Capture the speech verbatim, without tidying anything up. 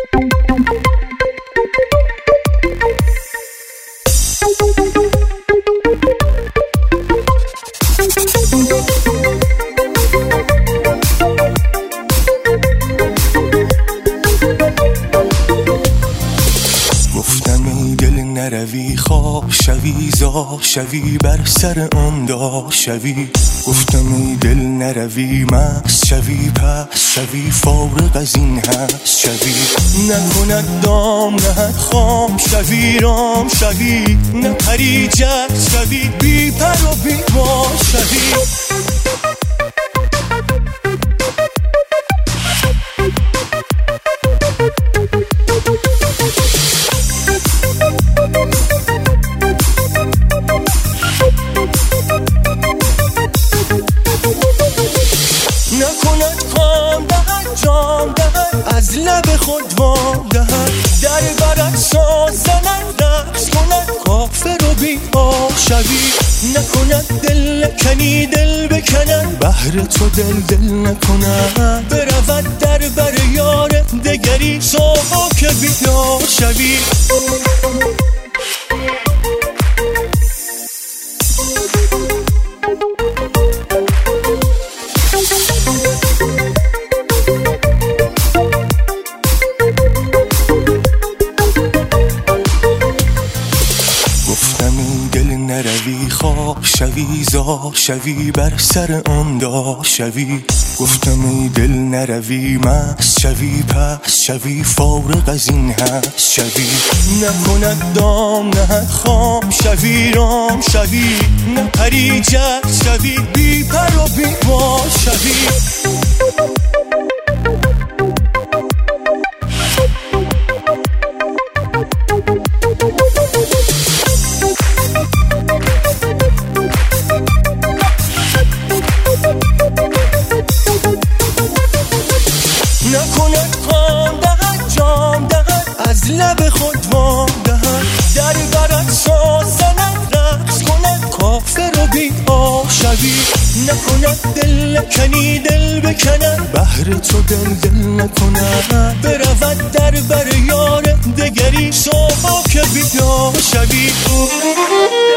نروی خواب شوی زا شوی بر سر آن داغ شوی. گفتم ای دل نروی مست شوی پس شوی فارغ از این هست شوی. نکند دام نهد خام شوی رام شوی. نپری جد شوی بی پر و بی بال شوی. نکند کام دهد جام دهد از لب خود وام دهد. در برد ساز زند رقص کند کافر و بی آه شوی. نکند دل کنی دل بکند بهر تو دل دل نکند. برود در بر یار دگری صبح که بیدار شوی. نروی خواب شوی زا شوی بر سر آن داغ شوی. گفتم ای دل نروی مست شوی پس شوی فارغ از این هست شوی. نکند دام نهد خام شوی رام شوی. نپری جد شوی بی پر و بی بال شوی. نکند کام دهد جام دهد از لب خود وام دهد. در برد ساز زند رقص کند کافر و بی آه شوی. نکند دل کنی دل بکند بهر تو دل دل نکند. برود در بر یار دگری صبح که بیدار شوی.